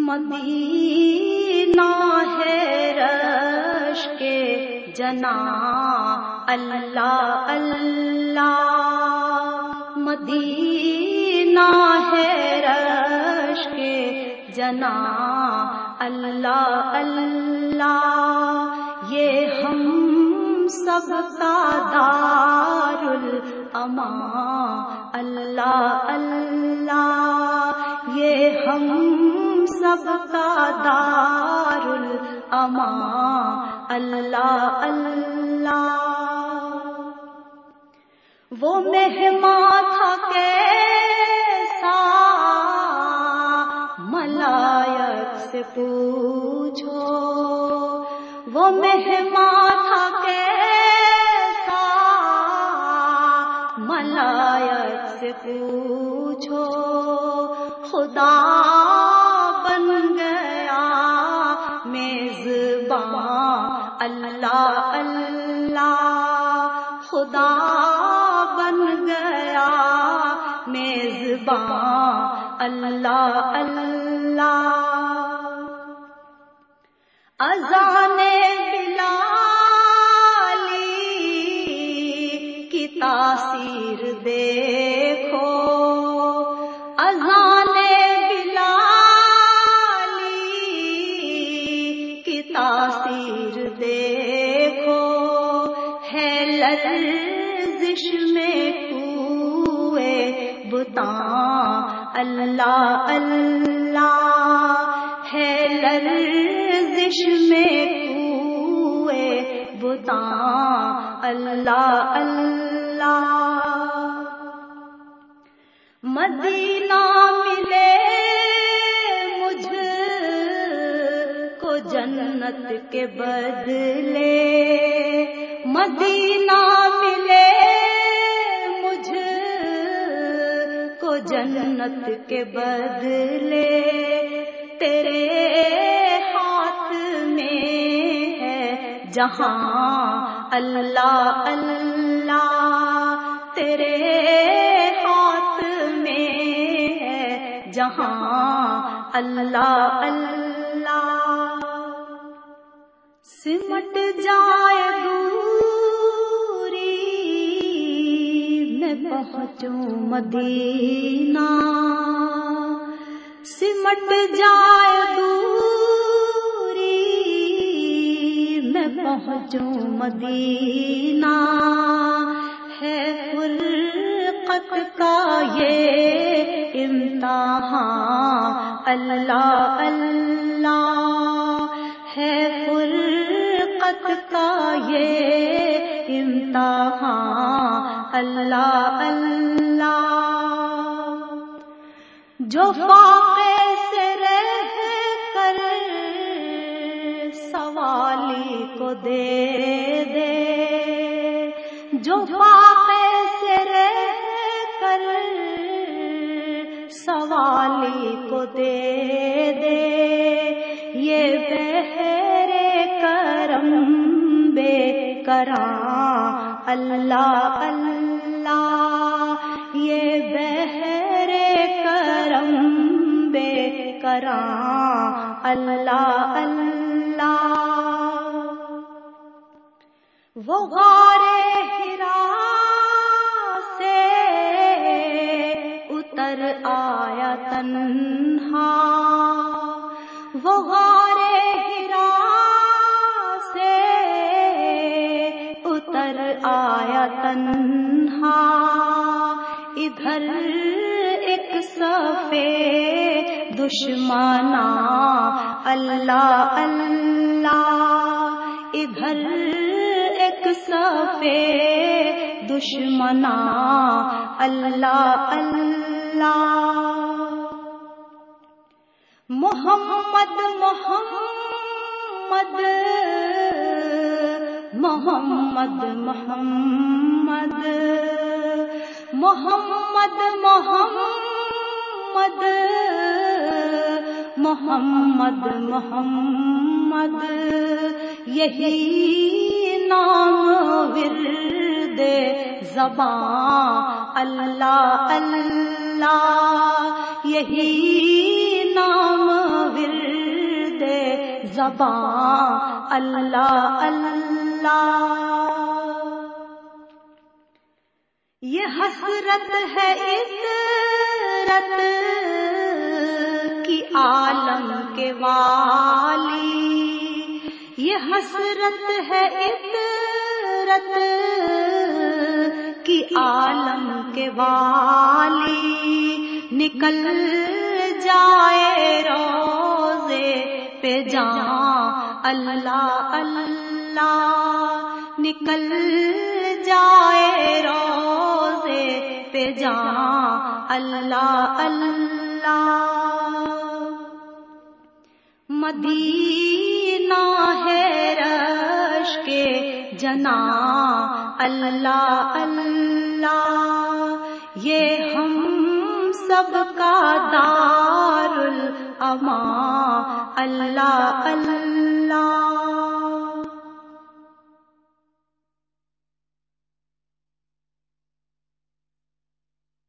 مدینہ ہے رش کے جنا اللہ اللہ، مدینہ ہے رش کے جنا اللہ اللہ، یہ ہم سب کا دار الامان اللہ اللہ، یہ ہم سب کا دار الامان اللہ اللہ۔ وہ مہمان تھا کیسا ملائک سے پوچھو، وہ مہمان تھا کیسا ملائک سے پوچھو، خدا بن گیا میزبان اللہ اللہ، خدا بن گیا میزبان اللہ اللہ۔ اذان بلالی کی تاثیر دیکھو، اذان بلالی کی تاثیر دیکھو، ہے لرزش میں کوئے بتاں اللہ اللہ، ہے لرزش میں کوئے بتاں اللہ اللہ۔ مدینہ ملے مجھ کو جنت کے بدلے، مدینہ ملے مجھ کو جنت کے بدلے، تیرے ہاتھ میں ہے جہاں اللہ اللہ، تیرے ہاتھ میں ہے جہاں اللہ اللہ۔ سمٹ جائے دوری میں پہنچوں مدینہ، سمٹ جائے دوری میں پہنچوں مدینہ، ہے فرقت کا یہ امتحان اللہ اللہ، ہے فرقت کا یہ امتحان اللہ اللہ۔ جو فاقے سے رہ کر سوالی کو دے دے، جو فاقے سے رہ کر سوالی کو دے دے، یہ بحر کرم بے کراں اللہ اللہ، یہ بحر کرم بے کراں اللہ اللہ۔ وہ غار حرا سے اتر آیا تنہا، وہ غار حرا سے اتر آیا تنہا، ادھر ایک صفے دشمنا اللہ اللہ، ادھر ایک صفے دشمنا اللہ اللہ۔ محمد محمد محمد محمد محمد محمد محمد محمد، یہی نام ورد زبان اللہ اللہ، یہی نام ورد زباں اللہ اللہ. یہ حسرت ہے عطرت کی عالم کے والی، یہ حسرت ہے عطرت کی عالم کے والی. نکل جائے روزے پہ جاں اللہ اللہ، نکل جائے روزے پہ جاں اللہ اللہ. مدینہ ہے رش کے جناں اللہ اللہ، یہ ہم سب کا دار الامان اللہ اللہ.